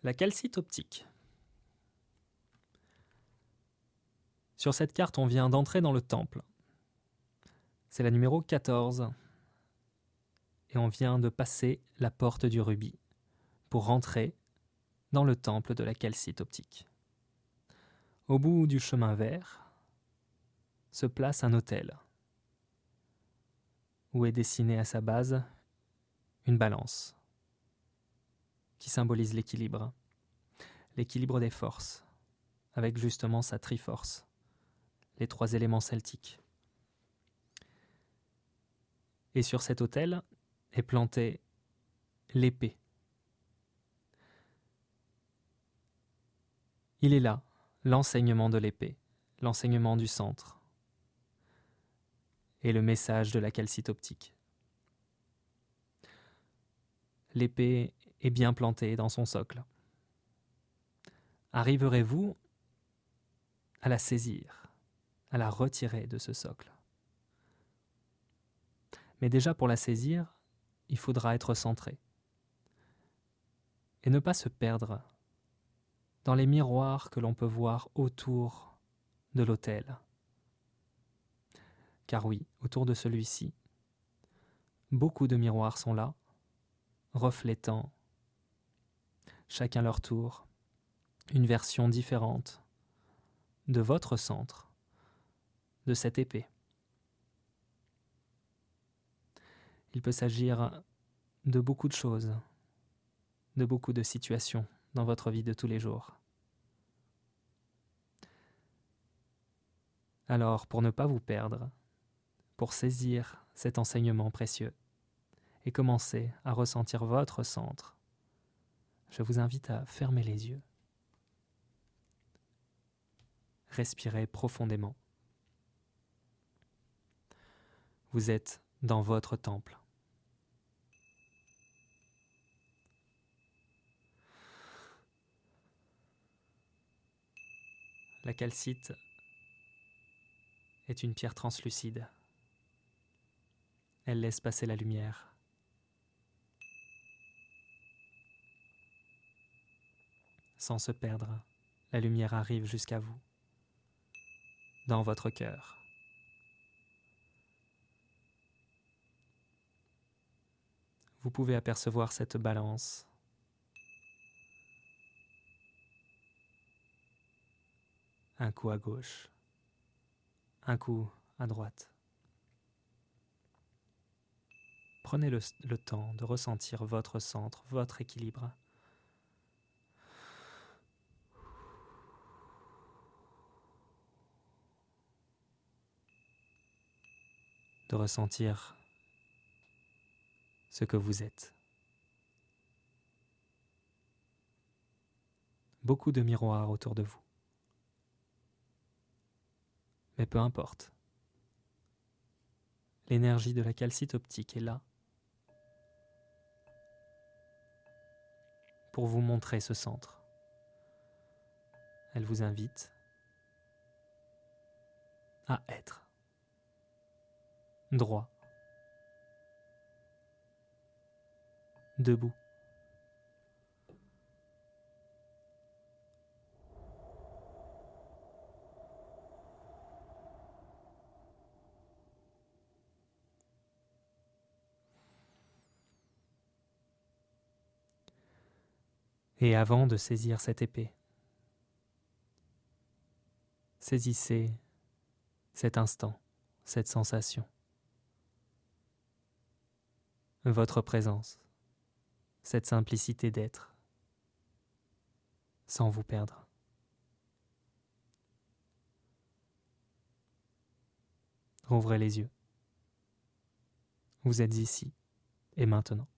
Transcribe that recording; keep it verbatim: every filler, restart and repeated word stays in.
La calcite optique. Sur cette carte, on vient d'entrer dans le temple. C'est la numéro quatorze. Et on vient de passer la porte du rubis pour rentrer dans le temple de la calcite optique. Au bout du chemin vert se place un autel où est dessinée à sa base une balance qui symbolise l'équilibre, l'équilibre des forces, avec justement sa triforce, les trois éléments celtiques. Et sur cet autel est plantée l'épée. Il est là, l'enseignement de l'épée, l'enseignement du centre et le message de la calcite optique. L'épée est bien plantée dans son socle. Arriverez-vous à la saisir, à la retirer de ce socle? Mais déjà pour la saisir, il faudra être centré et ne pas se perdre dans les miroirs que l'on peut voir autour de l'autel. Car oui, autour de celui-ci, beaucoup de miroirs sont là, reflétant, chacun leur tour, une version différente de votre centre, de cette épée. Il peut s'agir de beaucoup de choses, de beaucoup de situations dans votre vie de tous les jours. Alors, pour ne pas vous perdre, pour saisir cet enseignement précieux et commencer à ressentir votre centre, je vous invite à fermer les yeux. Respirez profondément. Vous êtes dans votre temple. La calcite est une pierre translucide. Elle laisse passer la lumière. Sans se perdre, la lumière arrive jusqu'à vous, dans votre cœur. Vous pouvez apercevoir cette balance. Un coup à gauche, un coup à droite. Prenez le, le temps de ressentir votre centre, votre équilibre. De ressentir ce que vous êtes. Beaucoup de miroirs autour de vous. Mais peu importe. L'énergie de la calcite optique est là pour vous montrer ce centre. Elle vous invite à être droit, debout. Et avant de saisir cette épée, saisissez cet instant, cette sensation, votre présence, cette simplicité d'être, sans vous perdre. Rouvrez les yeux. Vous êtes ici et maintenant.